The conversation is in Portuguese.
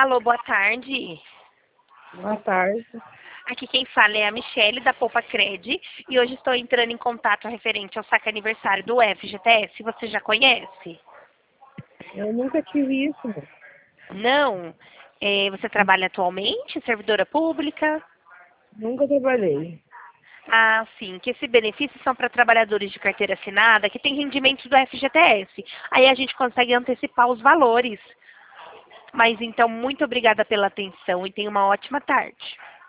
Alô, boa tarde. Boa tarde. Aqui quem fala é a Michele da Poupa Cred e hoje estou entrando em contato referente ao saque aniversário do FGTS. Você já conhece? Eu nunca tive isso, moço. Não? Você trabalha atualmente, servidora pública? Nunca trabalhei. Ah, sim, que esses benefícios são para trabalhadores de carteira assinada que têm rendimentos do FGTS. Aí a gente consegue antecipar os valores. Mas então, muito obrigada pela atenção e tenha uma ótima tarde.